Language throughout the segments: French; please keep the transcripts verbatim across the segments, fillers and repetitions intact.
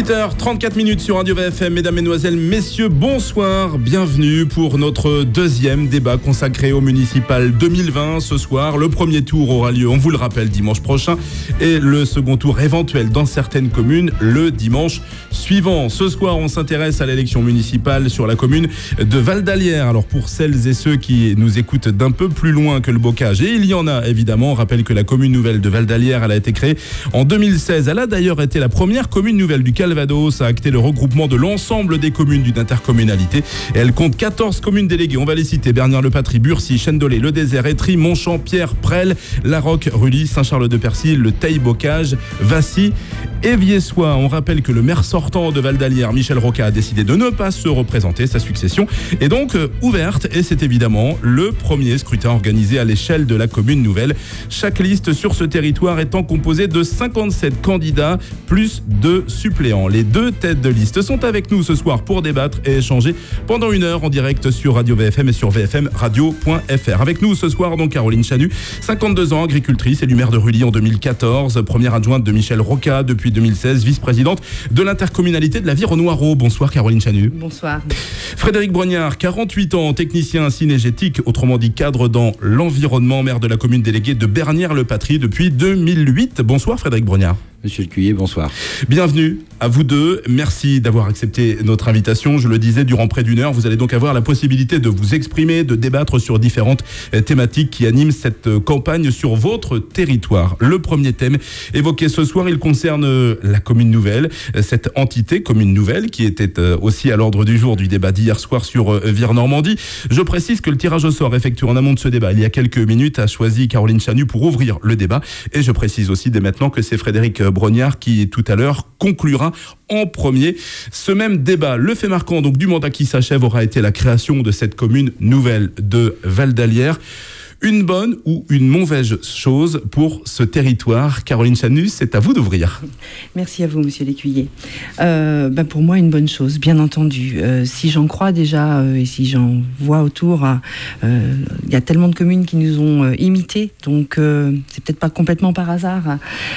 huit heures trente-quatre minutes sur Radio V F M. Mesdames, Mesdemoiselles, Messieurs, bonsoir. Bienvenue pour notre deuxième débat consacré au municipal deux mille vingt. Ce soir, le premier tour aura lieu, on vous le rappelle, dimanche prochain. Et le second tour éventuel dans certaines communes, le dimanche suivant. Ce soir, on s'intéresse à l'élection municipale sur la commune de Val-d'Alière. Alors, pour celles et ceux qui nous écoutent d'un peu plus loin que le bocage, et il y en a évidemment, on rappelle que la commune nouvelle de Val-d'Alière, elle a été créée en deux mille seize. Elle a d'ailleurs été la première commune nouvelle du Calvados à acter le regroupement de l'ensemble des communes d'une intercommunalité. Et elle compte quatorze communes déléguées. On va les citer: Bernières-le-Patry, Burcy, Chêne-Dolay, Le Désert, Étry, Montchamp, Pierre, Presles, La Roque, Rully, Saint-Charles-de-Percy, Le Teil-Bocage, Vassy et Viessois. On rappelle que le maire sortant de Val-d'Alière, Michel Rocca, a décidé de ne pas se représenter. Sa succession est donc euh, ouverte et c'est évidemment le premier scrutin organisé à l'échelle de la commune nouvelle. Chaque liste sur ce territoire étant composée de cinquante-sept candidats plus deux suppléants. Les deux têtes de liste sont avec nous ce soir pour débattre et échanger pendant une heure en direct sur Radio V F M et sur v f m radio point f r. Avec nous ce soir donc Caroline Chanu, cinquante-deux ans, agricultrice, élue maire de Rully en deux mille quatorze, première adjointe de Michel Rocca depuis deux mille seize, vice-présidente de l'intercommunalité de la Viron-Noireau. Bonsoir Caroline Chanu. Bonsoir. Frédéric Brognard, quarante-huit ans, technicien cinégétique, autrement dit cadre dans l'environnement, maire de la commune déléguée de Bernières-le-Patry depuis deux mille huit. Bonsoir Frédéric Brognard. Monsieur le Cuyer, bonsoir. Bienvenue à vous deux. Merci d'avoir accepté notre invitation. Je le disais, durant près d'une heure, vous allez donc avoir la possibilité de vous exprimer, de débattre sur différentes thématiques qui animent cette campagne sur votre territoire. Le premier thème évoqué ce soir, il concerne la commune nouvelle, cette entité commune nouvelle qui était aussi à l'ordre du jour du débat d'hier soir sur Vire-Normandie. Je précise que le tirage au sort effectué en amont de ce débat il y a quelques minutes a choisi Caroline Chanu pour ouvrir le débat. Et je précise aussi dès maintenant que c'est Frédéric Brognard qui tout à l'heure conclura en premier ce même débat. Le fait marquant donc du mandat qui s'achève aura été la création de cette commune nouvelle de Val-d'Alière. Une bonne ou une mauvaise chose pour ce territoire? Caroline Chanu, c'est à vous d'ouvrir. Merci à vous, monsieur Lécuyer. Euh, ben pour moi, une bonne chose, bien entendu. Euh, si j'en crois déjà euh, et si j'en vois autour, il euh, y a tellement de communes qui nous ont euh, imités, donc euh, c'est peut-être pas complètement par hasard.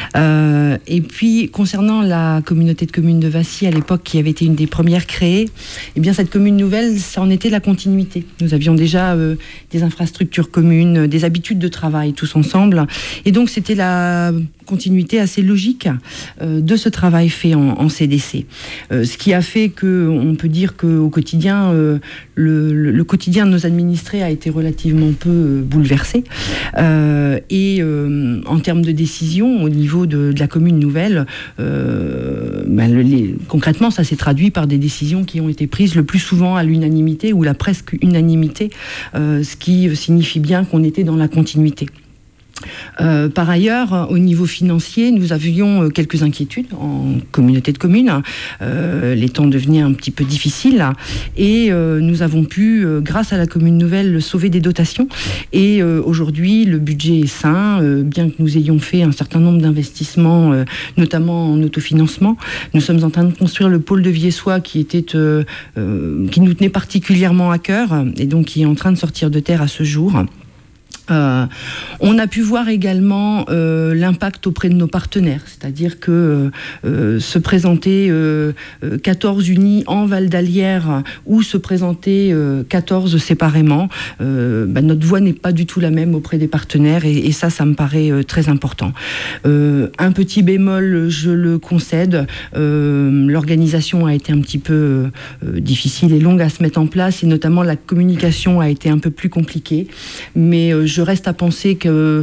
Euh, et puis, concernant la communauté de communes de Vassy, à l'époque, qui avait été une des premières créées, eh bien, cette commune nouvelle, ça en était la continuité. Nous avions déjà euh, des infrastructures communes, des habitudes de travail tous ensemble, et donc c'était la continuité assez logique euh, de ce travail fait en, en C D C. Euh, ce qui a fait que on peut dire qu'au quotidien, euh, le, le, le quotidien de nos administrés a été relativement peu euh, bouleversé. Euh, et euh, en termes de décision, au niveau de, de la commune nouvelle, euh, ben, le, les, concrètement, ça s'est traduit par des décisions qui ont été prises le plus souvent à l'unanimité ou la presque unanimité, euh, ce qui signifie bien qu'on était dans la continuité. Euh, par ailleurs, au niveau financier, nous avions quelques inquiétudes en communauté de communes. Euh, les temps devenaient un petit peu difficiles et euh, nous avons pu, euh, grâce à la commune nouvelle, sauver des dotations. Et euh, aujourd'hui, le budget est sain, euh, bien que nous ayons fait un certain nombre d'investissements, euh, notamment en autofinancement. Nous sommes en train de construire le pôle de Viessois qui était, euh, euh, qui nous tenait particulièrement à cœur et donc qui est en train de sortir de terre à ce jour. Euh, on a pu voir également euh, l'impact auprès de nos partenaires, c'est-à-dire que euh, se présenter euh, quatorze unis en Val-d'Alière ou se présenter euh, quatorze séparément, euh, bah, notre voix n'est pas du tout la même auprès des partenaires et, et ça, ça me paraît euh, très important. Euh, un petit bémol, je le concède, euh, l'organisation a été un petit peu euh, difficile et longue à se mettre en place et notamment la communication a été un peu plus compliquée, mais euh, je reste à penser que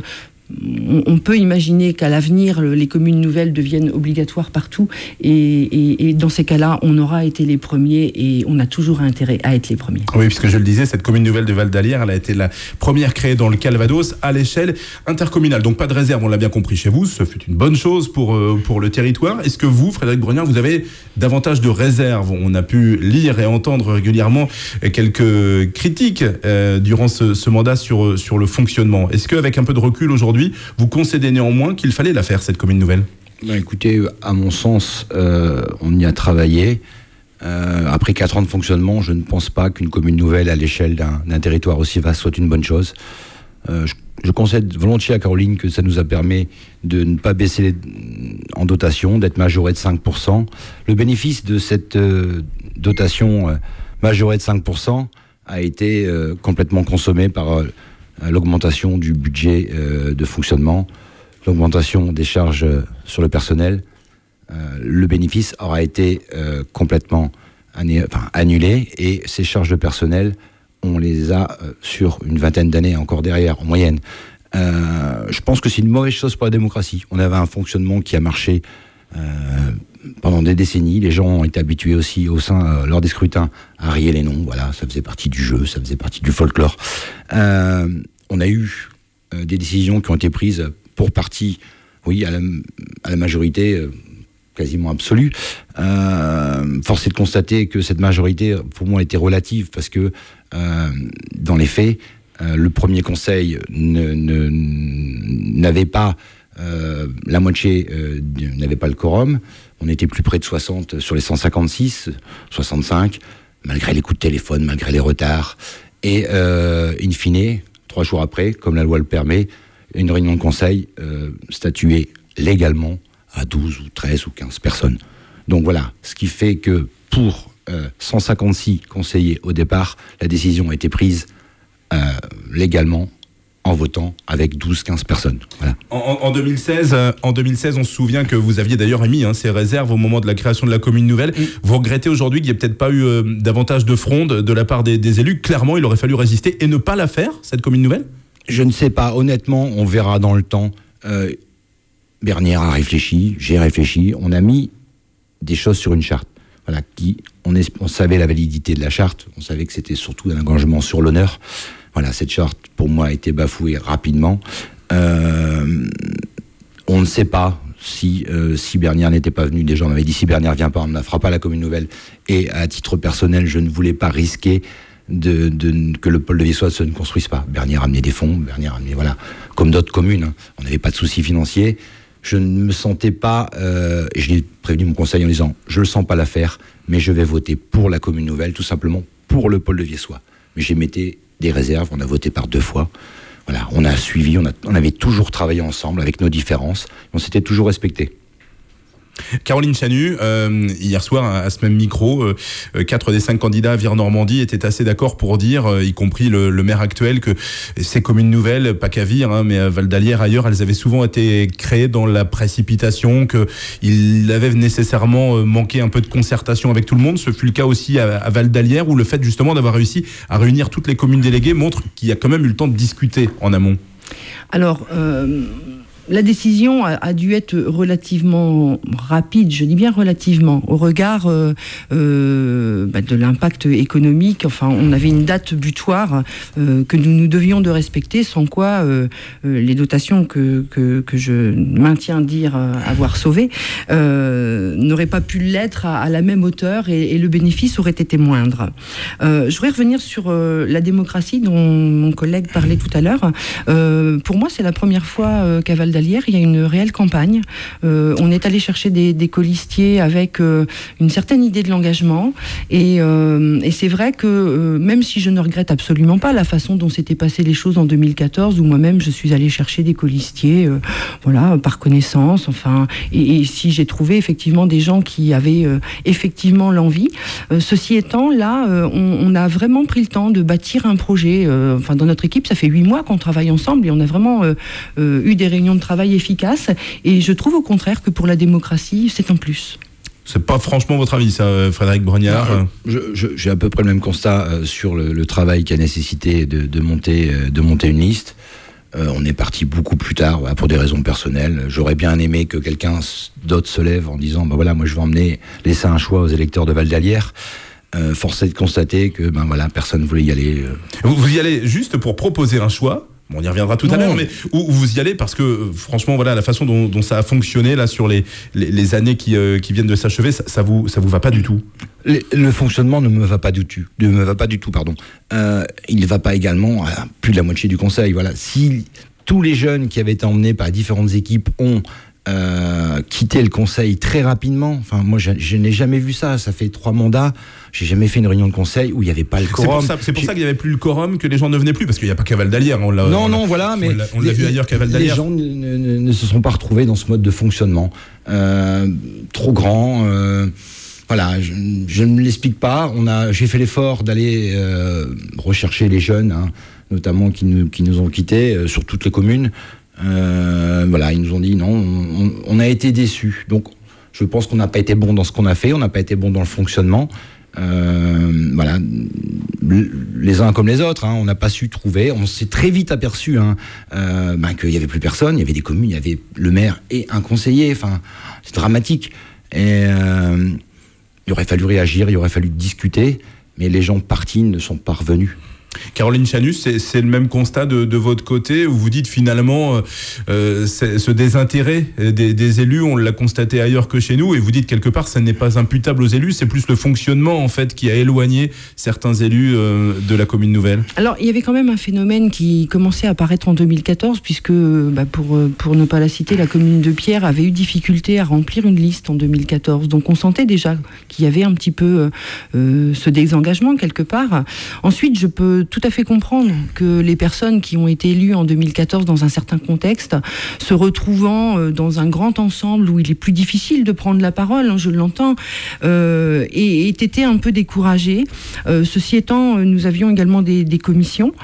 on peut imaginer qu'à l'avenir, les communes nouvelles deviennent obligatoires partout et, et, et dans ces cas-là, on aura été les premiers et on a toujours intérêt à être les premiers. Oui, puisque je le disais, cette commune nouvelle de Val-d'Alière, elle a été la première créée dans le Calvados à l'échelle intercommunale. Donc pas de réserve, on l'a bien compris chez vous, ce fut une bonne chose pour, euh, pour le territoire. Est-ce que vous, Frédéric Brognard, vous avez davantage de réserves? On a pu lire et entendre régulièrement quelques critiques euh, durant ce, ce mandat sur, sur le fonctionnement. Est-ce qu'avec un peu de recul aujourd'hui, vous concédez néanmoins qu'il fallait la faire, cette commune nouvelle? Ben écoutez, à mon sens, euh, on y a travaillé. Euh, après quatre ans de fonctionnement, je ne pense pas qu'une commune nouvelle à l'échelle d'un, d'un territoire aussi vaste soit une bonne chose. Euh, je je concède volontiers à Caroline que ça nous a permis de ne pas baisser les, en dotation, d'être majoré de cinq pour cent. Le bénéfice de cette euh, dotation euh, majorée de cinq pour cent a été euh, complètement consommé par euh, l'augmentation du budget euh, de fonctionnement, l'augmentation des charges euh, sur le personnel. Euh, le bénéfice aura été euh, complètement anné- enfin, annulé et ces charges de personnel, on les a euh, sur une vingtaine d'années encore derrière, en moyenne. Euh, je pense que c'est une mauvaise chose pour la démocratie. On avait un fonctionnement qui a marché euh, pendant des décennies. Les gens ont été habitués aussi, au sein, euh, lors des scrutins, à rayer les noms. Voilà, ça faisait partie du jeu, ça faisait partie du folklore. Euh, on a eu euh, des décisions qui ont été prises pour partie, oui, à la, à la majorité euh, quasiment absolue. Euh, force est de constater que cette majorité, pour moi, était relative parce que Euh, dans les faits, euh, le premier conseil ne, ne, n'avait pas euh, la moitié, euh, n'avait pas le quorum. On était plus près de soixante sur les cent cinquante-six, soixante-cinq, malgré les coups de téléphone, malgré les retards. Et euh, in fine, trois jours après, comme la loi le permet, une réunion de conseil euh, statuée légalement à douze ou treize ou quinze personnes. Donc voilà, ce qui fait que pour Euh, cent cinquante-six conseillers au départ, la décision a été prise euh, légalement en votant avec douze quinze personnes. Voilà. En, en, deux mille seize, euh, en deux mille seize, on se souvient que vous aviez d'ailleurs émis hein, ces réserves au moment de la création de la commune nouvelle. Mmh. Vous regrettez aujourd'hui qu'il n'y ait peut-être pas eu euh, davantage de fronde de la part des, des élus. Clairement, il aurait fallu résister et ne pas la faire, cette commune nouvelle ? Je ne sais pas. Honnêtement, on verra dans le temps. Euh, Bernière a réfléchi, j'ai réfléchi. On a mis des choses sur une charte. Voilà, qui, on, est, on savait la validité de la charte, on savait que c'était surtout un engagement sur l'honneur. Voilà, cette charte, pour moi, a été bafouée rapidement. Euh, on ne sait pas si, euh, si Bernière n'était pas venu. Déjà, on m'avait dit, si Bernière ne vient pas, on ne la fera pas la commune nouvelle. Et à titre personnel, je ne voulais pas risquer de, de, que le pôle de Viessois se ne construise pas. Bernière a amené des fonds, Bernière a amené, voilà, comme d'autres communes. Hein, on n'avait pas de soucis financiers. Je ne me sentais pas, euh, et je l'ai prévenu mon conseil en disant, je ne le sens pas la faire, mais je vais voter pour la commune nouvelle, tout simplement pour le pôle de Viessois. Mais j'émettais des réserves, on a voté par deux fois. Voilà, on a suivi, on, a, on avait toujours travaillé ensemble avec nos différences, on s'était toujours respectés. Caroline Chanu, euh, hier soir à, à ce même micro, euh, quatre des cinq candidats à Vire-Normandie étaient assez d'accord pour dire, euh, y compris le, le maire actuel, que ces communes nouvelles, pas qu'à Vire, hein, mais à Val d'Allière, ailleurs, elles avaient souvent été créées dans la précipitation, qu'il avait nécessairement manqué un peu de concertation avec tout le monde. Ce fut le cas aussi à, à Val d'Allière, où le fait justement d'avoir réussi à réunir toutes les communes déléguées montre qu'il y a quand même eu le temps de discuter en amont. Alors... Euh... La décision a, a dû être relativement rapide, je dis bien relativement, au regard euh, euh, bah de l'impact économique. Enfin, on avait une date butoir euh, que nous nous devions de respecter, sans quoi euh, euh, les dotations que, que, que je maintiens dire euh, avoir sauvées euh, n'auraient pas pu l'être à, à la même hauteur et, et le bénéfice aurait été moindre. Euh, je voudrais revenir sur euh, la démocratie dont mon collègue parlait tout à l'heure. Euh, pour moi, c'est la première fois euh, qu'à Val d'Allière, il y a une réelle campagne. Euh, on est allé chercher des, des colistiers avec euh, une certaine idée de l'engagement. Et, euh, et c'est vrai que euh, même si je ne regrette absolument pas la façon dont s'étaient passées les choses en deux mille quatorze, où moi-même je suis allée chercher des colistiers, euh, voilà, par connaissance. Enfin, et, et si j'ai trouvé effectivement des gens qui avaient euh, effectivement l'envie. Euh, ceci étant, là, euh, on, on a vraiment pris le temps de bâtir un projet. Euh, enfin, dans notre équipe, ça fait huit mois qu'on travaille ensemble et on a vraiment euh, euh, eu des réunions de travail efficaces, et je trouve au contraire que pour la démocratie, c'est un plus. C'est pas franchement votre avis, ça, Frédéric Brognard? Non, je, je, J'ai à peu près le même constat euh, sur le, le travail qui a nécessité de, de, monter, euh, de monter une liste. Euh, on est parti beaucoup plus tard, voilà, pour des raisons personnelles. J'aurais bien aimé que quelqu'un d'autre se lève en disant bah voilà, moi je vais emmener, laisser un choix aux électeurs de Val d'Allière. Euh, force est de constater que ben voilà, personne ne voulait y aller. Euh. Vous, vous y allez juste pour proposer un choix? On y reviendra tout non. à l'heure, mais où, où vous y allez parce que euh, franchement, voilà, la façon dont, dont ça a fonctionné là sur les, les, les années qui, euh, qui viennent de s'achever, ça, ça vous ça vous va pas du tout? Le, le fonctionnement ne me va pas du tout. Ne me va pas du tout, pardon. Euh, il ne va pas également à plus de la moitié du conseil. Voilà, si tous les jeunes qui avaient été emmenés par différentes équipes ont euh, quitté quitter le conseil très rapidement. Enfin, moi, je, je n'ai jamais vu ça. Ça fait trois mandats. J'ai jamais fait une réunion de conseil où il n'y avait pas le quorum. C'est pour ça, c'est pour ça qu'il n'y avait plus le quorum que les gens ne venaient plus, parce qu'il n'y a pas qu'à Val d'Alière. On l'a, non, on non, voilà, mais on l'a, on l'a les, vu ailleurs qu'à Val d'Alière. Les gens ne, ne, ne se sont pas retrouvés dans ce mode de fonctionnement euh, trop grand. Euh, voilà, je, je ne l'explique pas. On a, j'ai fait l'effort d'aller euh, rechercher les jeunes, hein, notamment qui nous, qui nous ont quittés euh, sur toutes les communes. Euh, voilà, ils nous ont dit non, on, on a été déçus. Donc, je pense qu'on n'a pas été bon dans ce qu'on a fait, on n'a pas été bon dans le fonctionnement. Euh, voilà, les uns comme les autres, hein, on n'a pas su trouver. On s'est très vite aperçu hein, euh, ben, qu'il n'y avait plus personne. Il y avait des communes, il y avait le maire et un conseiller. Enfin, c'est dramatique. Et euh, il aurait fallu réagir, il aurait fallu discuter, mais les gens partis ne sont pas revenus. Caroline Chanus, c'est, c'est le même constat de, de votre côté, où vous dites finalement euh, ce désintérêt des, des élus, on l'a constaté ailleurs que chez nous, et vous dites quelque part ça n'est pas imputable aux élus, c'est plus le fonctionnement en fait qui a éloigné certains élus euh, de la commune nouvelle. Alors il y avait quand même un phénomène qui commençait à apparaître en deux mille quatorze, puisque bah, pour, pour ne pas la citer, la commune de Pierre avait eu difficulté à remplir une liste en deux mille quatorze, donc on sentait déjà qu'il y avait un petit peu euh, ce désengagement quelque part. Ensuite je peux tout à fait comprendre que les personnes qui ont été élues en deux mille quatorze dans un certain contexte, se retrouvant dans un grand ensemble où il est plus difficile de prendre la parole, hein, je l'entends, euh, et aient été un peu découragées. Euh, ceci étant, nous avions également des, des commissions,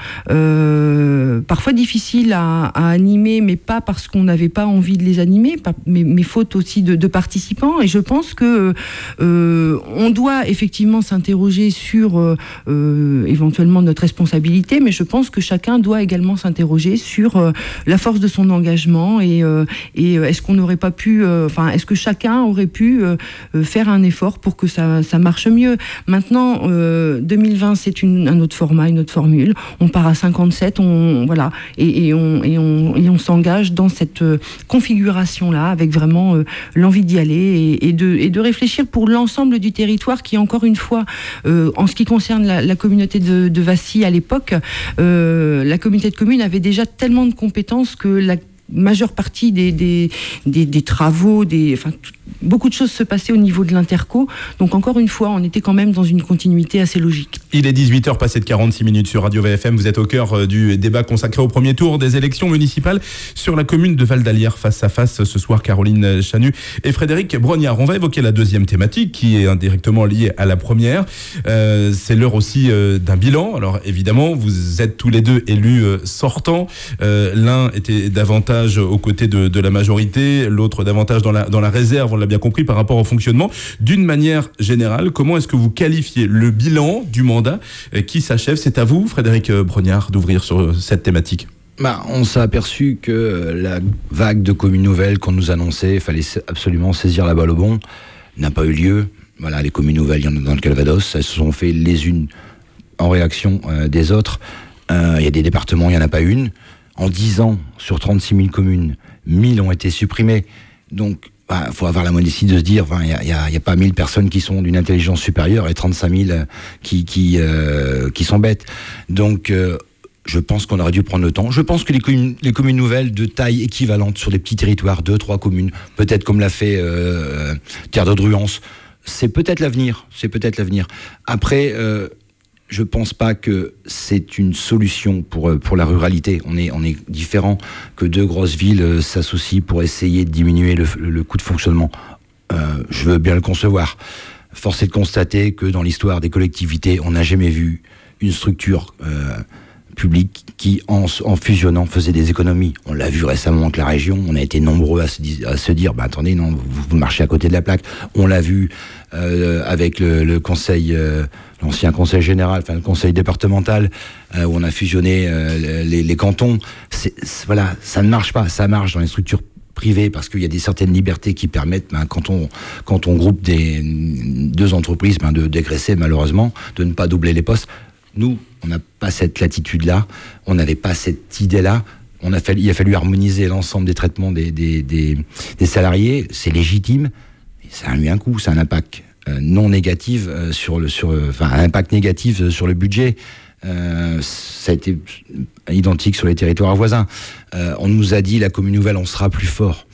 euh, parfois difficiles à, à animer, mais pas parce qu'on n'avait pas envie de les animer, pas, mais, mais faute aussi de, de participants. Et je pense que euh, on doit effectivement s'interroger sur euh, éventuellement notre responsabilité, mais je pense que chacun doit également s'interroger sur euh, la force de son engagement et, euh, et euh, est-ce qu'on n'aurait pas pu, enfin, euh, est-ce que chacun aurait pu euh, faire un effort pour que ça, ça marche mieux. Maintenant, euh, deux mille vingt, c'est une, un autre format, une autre formule. On part à cinquante-sept, on, voilà, et, et, on, et, on, et on s'engage dans cette euh, configuration-là avec vraiment euh, l'envie d'y aller et, et, de, et de réfléchir pour l'ensemble du territoire qui, encore une fois, euh, en ce qui concerne la, la communauté de, de Vassy, à l'époque, euh, la communauté de communes avait déjà tellement de compétences que la majeure partie des, des, des, des travaux, des, enfin, tout, beaucoup de choses se passaient au niveau de l'interco. Donc encore une fois, on était quand même dans une continuité assez logique. Il est dix-huit heures passées de quarante-six minutes sur Radio V F M. Vous êtes au cœur du débat consacré au premier tour des élections municipales sur la commune de Val d'Alière. Face à face ce soir, Caroline Chanus et Frédéric Brognard. On va évoquer la deuxième thématique qui est indirectement liée à la première. Euh, c'est l'heure aussi euh, d'un bilan. Alors évidemment, vous êtes tous les deux élus euh, sortants. Euh, l'un était davantage aux côtés de, de la majorité, l'autre davantage dans la, dans la réserve, on l'a bien compris, par rapport au fonctionnement. D'une manière générale, comment est-ce que vous qualifiez le bilan du mandat qui s'achève? C'est à vous, Frédéric Brognard, d'ouvrir sur cette thématique. Bah, on s'est aperçu que la vague de communes nouvelles qu'on nous annonçait, il fallait absolument saisir la balle au bond, n'a pas eu lieu. Voilà, les communes nouvelles, il y en a dans le Calvados, elles se sont fait les unes en réaction euh, des autres. Euh, il y a des départements, il n'y en a pas une. En dix ans, sur trente-six mille communes, mille ont été supprimées. Donc, il bah, faut avoir la modestie de se dire, il n'y a, y a, y a pas mille personnes qui sont d'une intelligence supérieure et trente-cinq mille qui, qui, euh, qui sont bêtes. Donc, euh, je pense qu'on aurait dû prendre le temps. Je pense que les communes, les communes nouvelles de taille équivalente sur des petits territoires, deux, trois communes, peut-être comme l'a fait euh, Terre de Druance, c'est peut-être l'avenir. C'est peut-être l'avenir. Après... Euh, Je pense pas que c'est une solution pour, pour la ruralité. On est, on est différent que deux grosses villes s'associent pour essayer de diminuer le, le coût de fonctionnement. Euh, je veux bien le concevoir. Force est de constater que dans l'histoire des collectivités, on n'a jamais vu une structure euh, publique qui, en, en fusionnant, faisait des économies. On l'a vu récemment avec la région. On a été nombreux à se, à se dire, bah attendez, non, vous, vous marchez à côté de la plaque. On l'a vu euh, avec le, le conseil... Euh, l'ancien conseil général, enfin le conseil départemental, euh, où on a fusionné euh, les, les cantons. C'est, c'est, voilà, ça ne marche pas. Ça marche dans les structures privées parce qu'il y a des certaines libertés qui permettent, ben, quand on quand on groupe des deux entreprises, ben, de dégraisser malheureusement, de ne pas doubler les postes. Nous, on n'a pas cette latitude-là. On n'avait pas cette idée-là. On a fallu, il a fallu harmoniser l'ensemble des traitements des des, des, des salariés. C'est légitime. Mais ça a eu un coût, ça a un impact non négatif euh, sur le sur enfin un impact négatif sur le budget. Euh, ça a été identique sur les territoires voisins. Euh, on nous a dit la commune nouvelle on sera plus fort.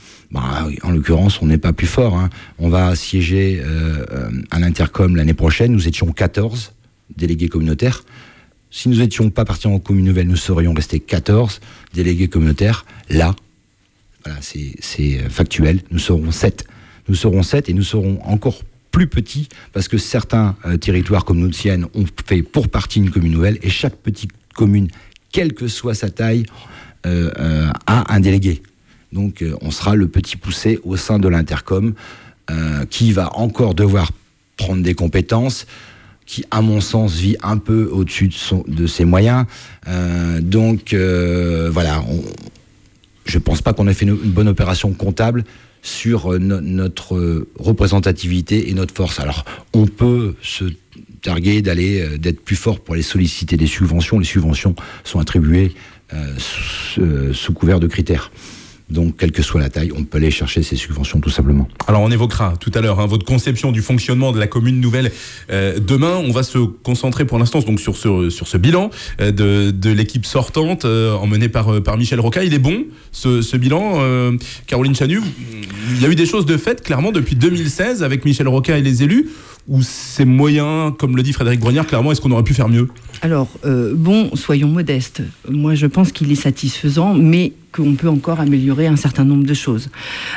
Bah, en l'occurrence, on n'est pas plus fort. Hein. On va siéger euh, à l'Intercom l'année prochaine. Nous étions quatorze délégués communautaires. Si nous n'étions pas partis en commune nouvelle, nous serions restés quatorze délégués communautaires. Là, voilà, c'est, c'est factuel, nous serons sept. Nous serons sept et nous serons encore plus petits parce que certains euh, territoires comme nous le Sienne ont fait pour partie une commune nouvelle et chaque petite commune, quelle que soit sa taille, euh, euh, a un délégué. Donc euh, on sera le petit poussé au sein de l'Intercom euh, qui va encore devoir prendre des compétences, qui à mon sens vit un peu au-dessus de, son, de ses moyens. Euh, donc euh, voilà, on, je ne pense pas qu'on ait fait une, une bonne opération comptable sur euh, no, notre euh, représentativité et notre force. Alors on peut se targuer d'aller, euh, d'être plus fort pour aller solliciter des subventions. Les subventions sont attribuées euh, sous, euh, sous couvert de critères. Donc, quelle que soit la taille, on peut aller chercher ces subventions tout simplement. Alors, on évoquera tout à l'heure hein, votre conception du fonctionnement de la commune nouvelle euh, demain. On va se concentrer pour l'instant donc sur ce sur ce bilan euh, de de l'équipe sortante euh, emmenée par euh, par Michel Rocca. Il est bon ce ce bilan, euh, Caroline Chanu. Il y a eu des choses de fait clairement depuis deux mille seize avec Michel Rocca et les élus. Ou c'est moyen, comme le dit Frédéric Brognard, clairement, est-ce qu'on aurait pu faire mieux ? Alors, euh, bon, soyons modestes. Moi, je pense qu'il est satisfaisant, mais qu'on peut encore améliorer un certain nombre de choses.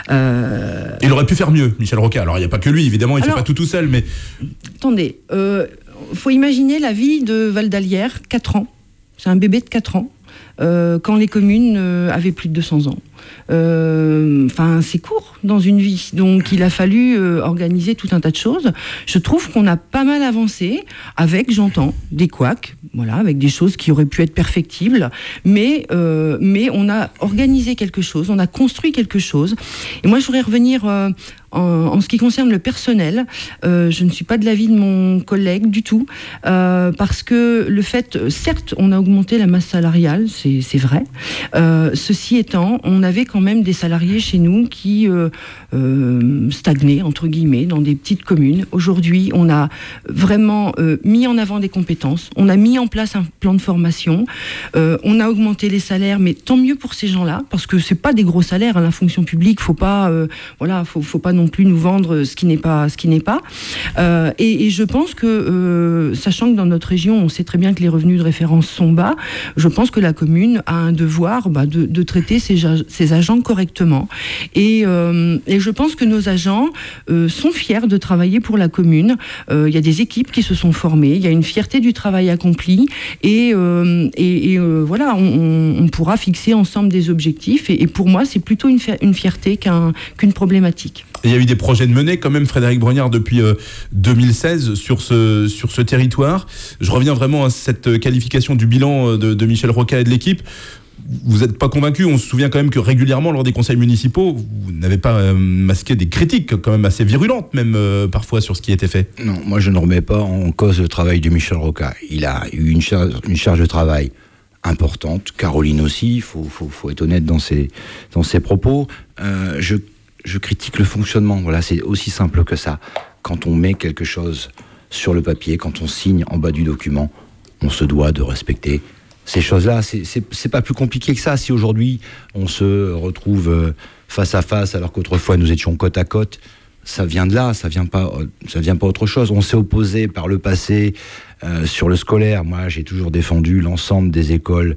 Euh... Il aurait pu faire mieux, Michel Rocca. Alors, il n'y a pas que lui, évidemment, il ne fait pas tout tout seul, mais... Attendez, il euh, faut imaginer la vie de Val d'Alière, quatre ans. C'est un bébé de quatre ans, euh, quand les communes euh, avaient plus de deux cents ans. Enfin, euh, c'est court dans une vie, donc il a fallu euh, organiser tout un tas de choses. Je trouve qu'on a pas mal avancé avec, j'entends, des couacs, voilà, avec des choses qui auraient pu être perfectibles, mais euh, mais on a organisé quelque chose, on a construit quelque chose. Et moi, je voudrais revenir euh, en, en ce qui concerne le personnel. Euh, je ne suis pas de l'avis de mon collègue du tout, euh, parce que le fait, certes, on a augmenté la masse salariale, c'est, c'est vrai. Euh, ceci étant, on avait quand même des salariés chez nous qui euh, euh, stagnaient, entre guillemets, dans des petites communes. Aujourd'hui, on a vraiment euh, mis en avant des compétences, on a mis en place un plan de formation, euh, on a augmenté les salaires, mais tant mieux pour ces gens-là, parce que c'est pas des gros salaires, hein, la fonction publique, faut pas, euh, voilà, faut, faut pas non plus nous vendre ce qui n'est pas, ce qui n'est pas. Euh, et, et je pense que, euh, sachant que dans notre région, on sait très bien que les revenus de référence sont bas, je pense que la commune a un devoir bah, de, de traiter ses, ses agents correctement. Et, euh, et je pense que nos agents euh, sont fiers de travailler pour la commune. Euh, il y a des équipes qui se sont formées, il y a une fierté du travail accompli, et, euh, et, et euh, voilà, on, on pourra fixer ensemble des objectifs. Et, et pour moi, c'est plutôt une, une fierté qu'un, qu'une problématique. Il y a eu des projets de menée quand même, Frédéric Brognard, depuis euh, deux mille seize sur ce, sur ce territoire. Je reviens vraiment à cette qualification du bilan de, de Michel Rocca et de l'équipe. Vous n'êtes pas convaincu? On se souvient quand même que régulièrement, lors des conseils municipaux, vous n'avez pas euh, masqué des critiques quand même assez virulentes, même euh, parfois, sur ce qui était fait. Non, moi je ne remets pas en cause le travail de Michel Rocca. Il a eu une charge, une charge de travail importante. Caroline aussi, il faut, faut, faut être honnête dans ses, dans ses propos. Euh, je, je critique le fonctionnement. Voilà, c'est aussi simple que ça. Quand on met quelque chose sur le papier, quand on signe en bas du document, on se doit de respecter ces choses-là. C'est, c'est, c'est pas plus compliqué que ça. Si aujourd'hui on se retrouve face à face alors qu'autrefois nous étions côte à côte, ça vient de là, ça vient pas, ça vient pas autre chose. On s'est opposé par le passé euh, sur le scolaire. Moi, j'ai toujours défendu l'ensemble des écoles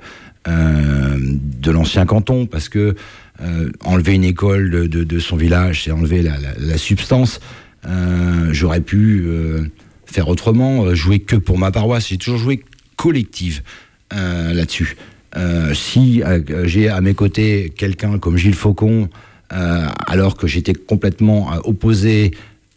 euh, de l'ancien canton, parce que euh, enlever une école de, de, de son village, c'est enlever la, la, la substance. Euh, j'aurais pu euh, faire autrement, jouer que pour ma paroisse. J'ai toujours joué collective euh, là-dessus. Euh, si euh, j'ai à mes côtés quelqu'un comme Gilles Faucon, euh, alors que j'étais complètement euh, opposé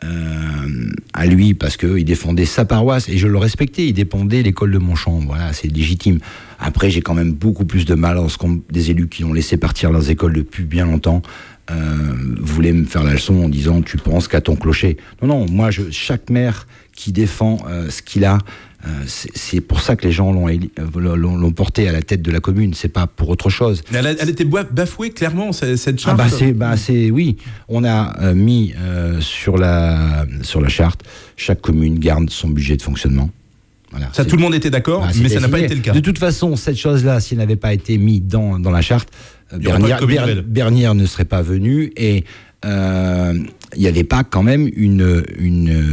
euh, à lui parce qu'il défendait sa paroisse, et je le respectais, il défendait l'école de Montchamp, voilà, c'est légitime. Après, j'ai quand même beaucoup plus de mal lorsqu'on des élus qui ont laissé partir leurs écoles depuis bien longtemps euh, voulaient me faire la leçon en disant « tu penses qu'à ton clocher ». Non, non, moi, je, chaque maire qui défend euh, ce qu'il a, Euh, c'est, c'est pour ça que les gens l'ont, l'ont, l'ont porté à la tête de la commune, c'est pas pour autre chose. Elle, a, elle était bafouée clairement, cette charte. Ah bah c'est, bah c'est, oui, on a euh, mis euh, sur la sur la charte, chaque commune garde son budget de fonctionnement. Voilà, ça, c'est, tout le monde était d'accord, bah, mais ça n'a pas été le cas. De toute façon, cette chose-là, si elle n'avait pas été mise dans dans la charte, Bernière, Ber, Bernière ne serait pas venu et il euh, n'y avait pas quand même une, une,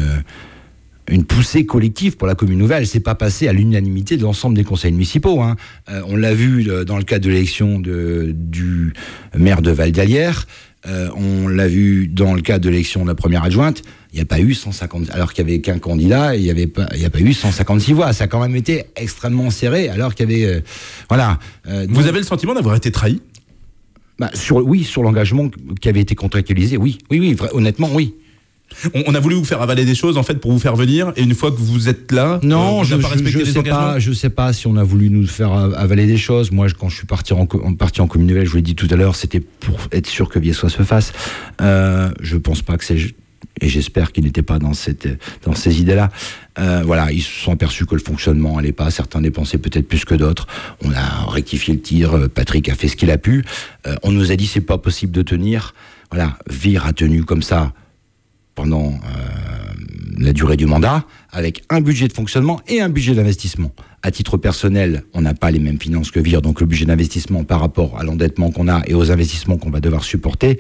une poussée collective pour la commune nouvelle. C'est pas passé à l'unanimité de l'ensemble des conseils municipaux. Hein. Euh, on l'a vu dans le cadre de l'élection de, du maire de Val-d'Alière. Euh, on l'a vu dans le cadre de l'élection de la première adjointe. Il n'y a pas eu cent cinquante, alors qu'il n'y avait qu'un candidat, il n'y avait pas, il n'y a pas eu cent cinquante-six voix. Ça a quand même été extrêmement serré, alors qu'il y avait, euh, voilà. Euh, Vous donc, avez le sentiment d'avoir été trahi ? Bah, sur, oui, sur l'engagement qui avait été contractualisé, oui, oui, oui, vrai, honnêtement, oui. On, on a voulu vous faire avaler des choses en fait pour vous faire venir, et une fois que vous êtes là, non, euh, je, pas je, je sais pas, je sais pas si on a voulu nous faire avaler des choses. Moi, quand je suis parti en, parti en commune nouvelle, je vous l'ai dit tout à l'heure, c'était pour être sûr que Viessois se fasse. Euh, je pense pas que c'est, et j'espère qu'ils n'étaient pas dans cette, dans ces idées-là. Euh, voilà, ils se sont aperçus que le fonctionnement allait pas. Certains dépensaient peut-être plus que d'autres. On a rectifié le tir. Patrick a fait ce qu'il a pu. Euh, on nous a dit c'est pas possible de tenir. Voilà, Vire a tenu comme ça pendant euh, la durée du mandat, avec un budget de fonctionnement et un budget d'investissement. À titre personnel, on n'a pas les mêmes finances que Vire, donc le budget d'investissement par rapport à l'endettement qu'on a et aux investissements qu'on va devoir supporter,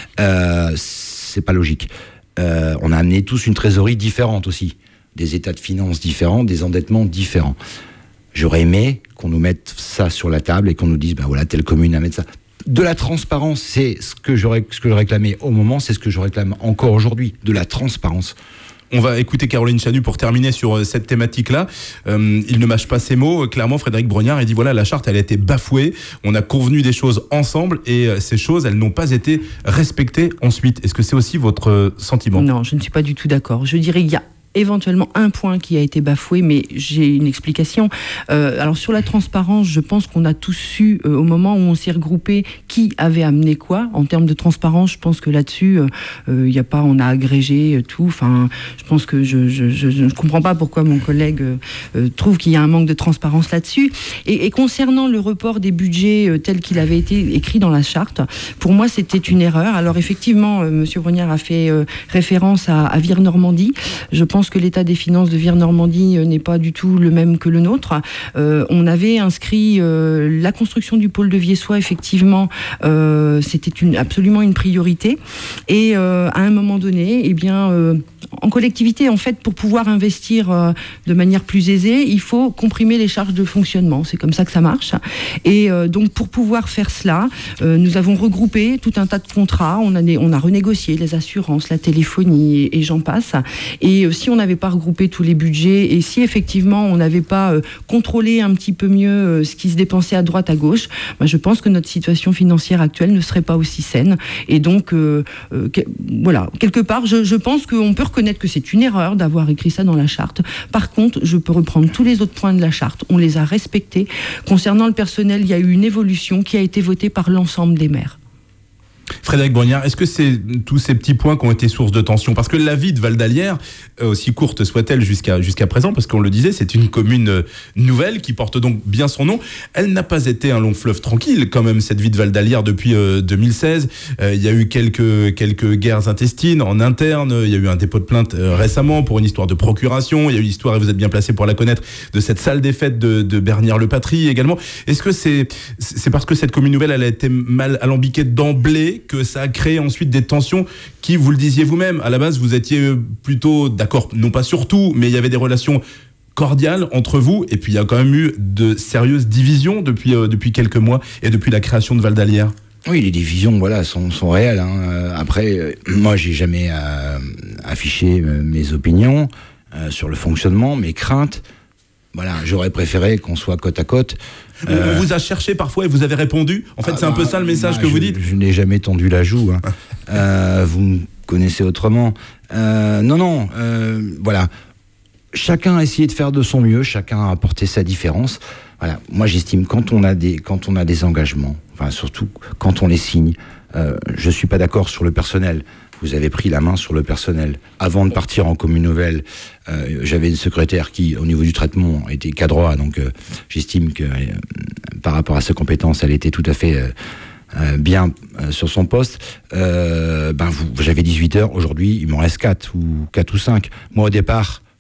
euh, c'est pas logique. Euh, on a amené tous une trésorerie différente aussi, des états de finances différents, des endettements différents. J'aurais aimé qu'on nous mette ça sur la table et qu'on nous dise, ben voilà, telle commune à mettre ça. De la transparence, c'est ce que je, ce que je réclamais au moment, c'est ce que je réclame encore aujourd'hui, de la transparence. On va écouter Caroline Chanu pour terminer sur cette thématique-là. Euh, il ne mâche pas ses mots. Clairement, Frédéric Brognard, il dit voilà, la charte, elle a été bafouée. On a convenu des choses ensemble et ces choses, elles n'ont pas été respectées ensuite. Est-ce que c'est aussi votre sentiment ? Non, je ne suis pas du tout d'accord. Je dirais qu'il y a éventuellement un point qui a été bafoué, mais j'ai une explication. Euh, alors sur la transparence, je pense qu'on a tous su euh, au moment où on s'est regroupé qui avait amené quoi. En termes de transparence, je pense que là-dessus, il euh, y a pas, on a agrégé euh, tout. Enfin, je pense que je je, je, je ne comprends pas pourquoi mon collègue euh, trouve qu'il y a un manque de transparence là-dessus. Et, et concernant le report des budgets euh, tel qu'il avait été écrit dans la charte, pour moi c'était une erreur. Alors effectivement, euh, Monsieur Brognard a fait euh, référence à, à Vire Normandie. Je pense que l'état des finances de Vire Normandie euh, n'est pas du tout le même que le nôtre. Euh, on avait inscrit euh, la construction du pôle de Viessois, effectivement, euh, c'était une, absolument une priorité. Et euh, à un moment donné, eh bien, euh, en collectivité, en fait, pour pouvoir investir euh, de manière plus aisée, il faut comprimer les charges de fonctionnement. C'est comme ça que ça marche. Et euh, donc, pour pouvoir faire cela, euh, nous avons regroupé tout un tas de contrats. On a, on a renégocié les assurances, la téléphonie et, et j'en passe. Et euh, si on n'avait pas regroupé tous les budgets et si effectivement on n'avait pas euh, contrôlé un petit peu mieux euh, ce qui se dépensait à droite à gauche, bah, je pense que notre situation financière actuelle ne serait pas aussi saine. Et donc, euh, euh, que, voilà, quelque part, je, je pense qu'on peut reconnaître que c'est une erreur d'avoir écrit ça dans la charte. Par contre, je peux reprendre tous les autres points de la charte. On les a respectés. Concernant le personnel, il y a eu une évolution qui a été votée par l'ensemble des maires. Frédéric Brognard, est-ce que c'est tous ces petits points qui ont été source de tension ? Parce que la vie de Val-d'Alière, aussi courte soit-elle jusqu'à, jusqu'à présent, parce qu'on le disait, c'est une commune nouvelle qui porte donc bien son nom. Elle n'a pas été un long fleuve tranquille, quand même, cette vie de Val-d'Alière depuis euh, deux mille seize. Euh, il y a eu quelques, quelques guerres intestines en interne. Il y a eu un dépôt de plainte euh, récemment pour une histoire de procuration. Il y a eu l'histoire, et vous êtes bien placé pour la connaître, de cette sale défaite de, de Bernière-le-Patry également. Est-ce que c'est, c'est parce que cette commune nouvelle, elle a été mal alambiquée d'emblée que ça a créé ensuite des tensions qui, vous le disiez vous-même, à la base, vous étiez plutôt d'accord, non pas sur tout, mais il y avait des relations cordiales entre vous, et puis il y a quand même eu de sérieuses divisions depuis, euh, depuis quelques mois et depuis la création de Val-d'Alière. Oui, les divisions, voilà, sont, sont réelles. Hein. Après, euh, moi, j'ai jamais euh, affiché euh, mes opinions euh, sur le fonctionnement, mes craintes. Voilà, j'aurais préféré qu'on soit côte à côte. Euh... On vous a cherché parfois et vous avez répondu. En fait, ah c'est bah, un peu ça le message bah, que je, vous dites. Je n'ai jamais tendu la joue. Hein. euh, vous me connaissez autrement. Euh, non, non. Euh, voilà. Chacun a essayé de faire de son mieux. Chacun a apporté sa différence. Voilà. Moi, j'estime quand on a des quand on a des engagements, enfin surtout quand on les signe. Euh, je suis pas d'accord sur le personnel. Vous avez pris la main sur le personnel. Avant de partir en commune nouvelle, euh, j'avais une secrétaire qui, au niveau du traitement, était cadroit. Donc, euh, j'estime que, euh, par rapport à ses compétences, elle était tout à fait euh, euh, bien euh, sur son poste. Euh, ben, vous, j'avais dix-huit heures. Aujourd'hui, il m'en reste quatre ou quatre ou cinq. Moi, au départ,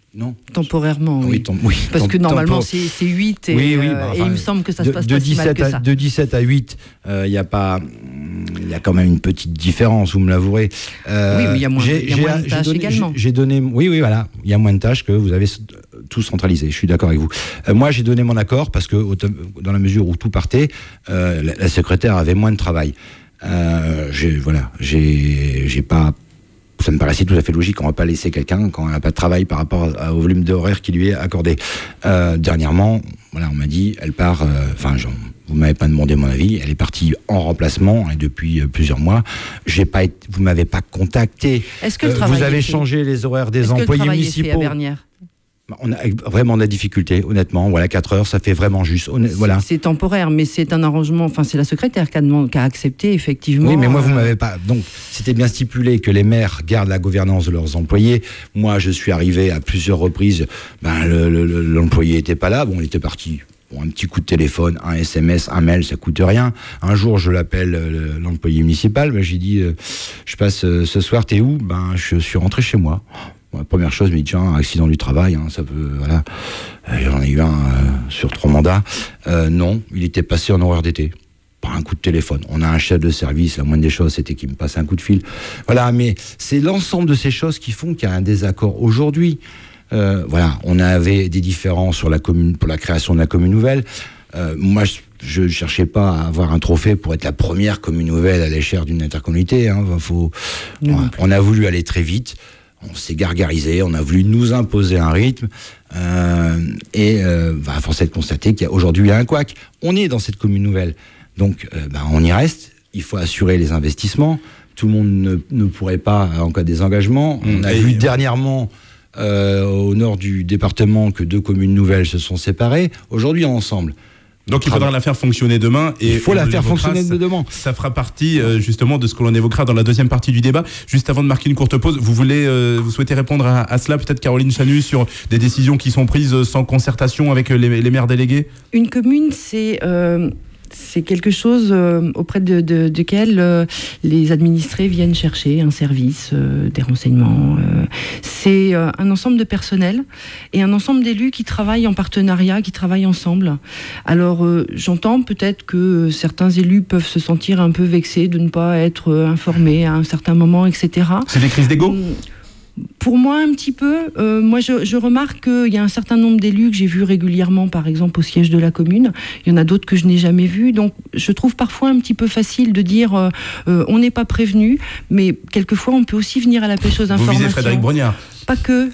Non. Temporairement, oui. Oui, tom- oui Parce tom- que normalement, tempo- c'est, c'est huit et, Oui, oui, euh, bah, et enfin, il me semble que ça de, se passe de pas si mal que à, ça. de dix-sept à huit, il euh, y a pas, il y a quand même une petite différence, vous me l'avouerez. Euh, Oui, mais il y a moins- il y a moins de tâches donné, également. J'ai, j'ai donné, oui, oui, voilà, il y a moins de tâches que vous avez tout centralisé. Je suis d'accord avec vous. Euh, moi, j'ai donné mon accord parce que dans la mesure où tout partait, euh, la, la secrétaire avait moins de travail. Euh, j'ai, voilà, j'ai, j'ai pas. Ça me paraissait tout à fait logique. On ne va pas laisser quelqu'un quand elle n'a pas de travail par rapport à, au volume d'horaire qui lui est accordé. Euh, dernièrement, voilà, on m'a dit, elle part. Enfin, euh, vous m'avez pas demandé mon avis. Elle est partie en remplacement et depuis euh, plusieurs mois. J'ai pas été, vous m'avez pas contacté. Est-ce que le euh, travail vous avez est fait changé les horaires des Est-ce employés que le travail municipaux. est fait à Bernières ? On a vraiment de la difficulté, honnêtement. Voilà, quatre heures, ça fait vraiment juste. Honnêt, voilà. C'est, c'est temporaire, mais c'est un arrangement. Enfin, c'est la secrétaire qui a, demandé, qui a accepté, effectivement. Oui, mais moi, euh... vous m'avez pas. Donc, c'était bien stipulé que les maires gardent la gouvernance de leurs employés. Moi, je suis arrivé à plusieurs reprises. Ben, le, le, le, l'employé était pas là. Bon, il était parti. Bon, un petit coup de téléphone, un S M S, un mail, ça coûte rien. Un jour, je l'appelle euh, l'employé municipal. Ben, j'ai dit, euh, je passe euh, ce soir. T'es où ? Ben, je suis rentré chez moi. Bon, la première chose, mais tiens, accident du travail, hein, ça peut, voilà. Euh, j'en ai eu un euh, sur trois mandats. Euh, non, il était passé en horaire d'été. Par un coup de téléphone. On a un chef de service, la moindre des choses, c'était qu'il me passe un coup de fil. Voilà, mais c'est l'ensemble de ces choses qui font qu'il y a un désaccord aujourd'hui. Euh, voilà, on avait des différends sur la commune, pour la création de la commune nouvelle. Euh, moi, je ne cherchais pas à avoir un trophée pour être la première commune nouvelle à l'échelle d'une intercommunauté. Hein. Faut, on, on a voulu aller très vite. On s'est gargarisé, on a voulu nous imposer un rythme, euh, et euh, bah, force est de constater qu'il y a aujourd'hui un couac. On est dans cette commune nouvelle, donc euh, bah, on y reste. Il faut assurer les investissements. Tout le monde ne, ne pourrait pas en cas de désengagement. On a et vu dernièrement euh, au nord du département que deux communes nouvelles se sont séparées. Aujourd'hui ensemble. Donc il faudra la faire fonctionner demain. Et il faut la faire fonctionner demain. Ça fera partie euh, justement de ce que l'on évoquera dans la deuxième partie du débat. Juste avant de marquer une courte pause, vous voulez, euh, vous souhaitez répondre à, à cela, peut-être Caroline Chanu, sur des décisions qui sont prises sans concertation avec les, les maires délégués ? Une commune, c'est... Euh... C'est quelque chose euh, auprès de, de, de quel euh, les administrés viennent chercher un service, euh, des renseignements. Euh, c'est euh, un ensemble de personnel et un ensemble d'élus qui travaillent en partenariat, qui travaillent ensemble. Alors, euh, j'entends peut-être que certains élus peuvent se sentir un peu vexés de ne pas être euh, informés à un certain moment, et cetera. C'est des crises d'ego ? Pour moi, un petit peu. Euh, moi, je, je remarque qu'il y a un certain nombre d'élus que j'ai vus régulièrement, par exemple, au siège de la commune. Il y en a d'autres que je n'ai jamais vus. Donc, je trouve parfois un petit peu facile de dire euh, euh, on n'est pas prévenu, mais quelquefois, on peut aussi venir à la pêche aux informations. Vous visez Frédéric Brognard ? Pas que.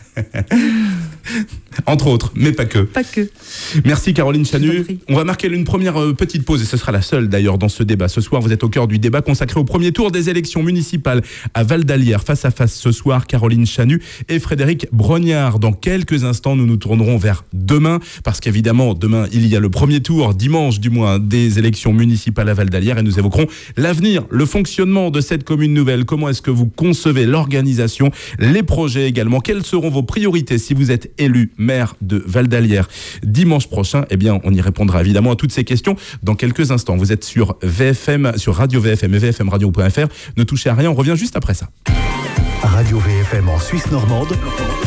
Entre autres, mais pas que. Pas que. Merci Caroline Chanu. On va marquer une première euh, petite pause, et ce sera la seule d'ailleurs dans ce débat. Ce soir, vous êtes au cœur du débat consacré au premier tour des élections municipales à Val-d'Alière. Face à face ce soir, Caroline Chanu et Frédéric Brognard. Dans quelques instants, nous nous tournerons vers demain, parce qu'évidemment, demain, il y a le premier tour, dimanche du moins, des élections municipales à Val-d'Alière, et nous évoquerons l'avenir, le fonctionnement de cette commune nouvelle. Comment est-ce que vous concevez l'organisation, les projets également? Quelles seront vos priorités si vous êtes élu maire de Val-d'Alière dimanche prochain? Eh bien, on y répondra évidemment à toutes ces questions dans quelques instants. Vous êtes sur V F M, sur Radio V F M et V F M radio point F R. Ne touchez à rien, on revient juste après ça. Radio V F M en Suisse normande,